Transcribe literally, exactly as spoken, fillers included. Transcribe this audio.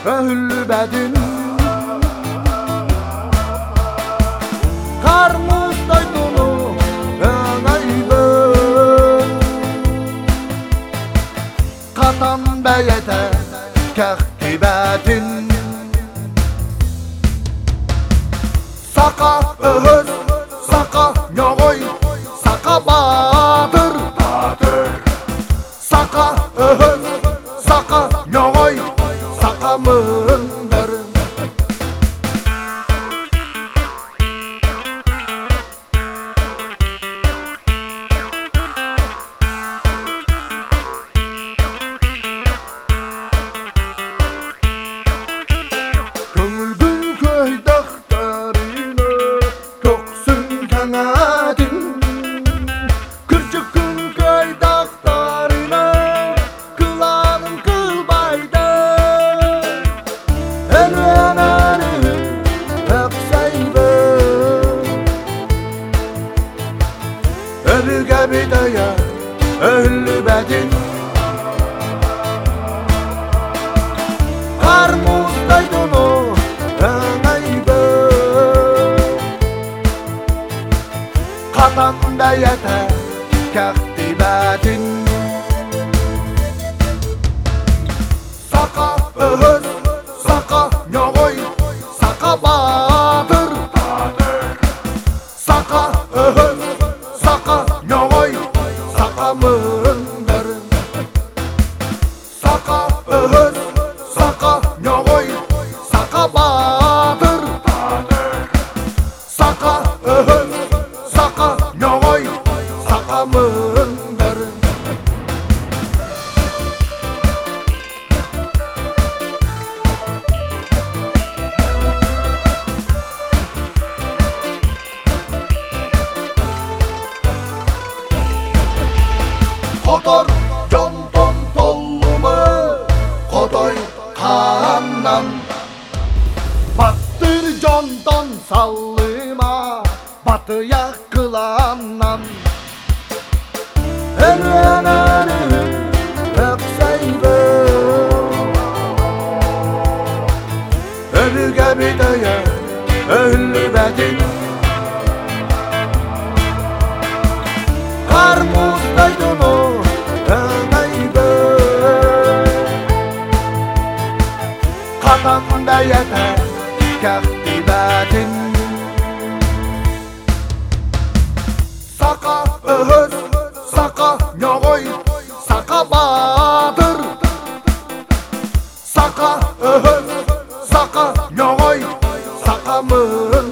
өлбәдин кармыздай туну оңайбы катан бәйәтә кәхтибәтин сака өһөз сака ньоғой сака батыр сака өһөз сака ньоғой сака мыңдыр көңілдің көйдақтарына тоқсын кәңәтін күрчіктің көйдақтарына кыланың кылбайды әлуәнәрі әқсайбы өліге бидая өлі бәдін қармуздай тұну оңайбы қатан бәйәтә кәхтибәтин сака өһөз сака ньоғой сака батыр сака өһөз сака ньоғой сака мыңдыр сака өһөз сака ньоғой сака батыр сака өһөз сака ньоғой сака мыңдыр Котор жонтон толлумы котой каннан баттыр жонтон саллыма батыяк кыламнан элүэнәрі өксәйбі өліге бидая өлі бәдин қармуздай туну оңайбы қатан бәйәтә кәхтибәтин сака өһөз сака ньоғой сака батыр сака өһөз сака ньоғой сака мыңдыр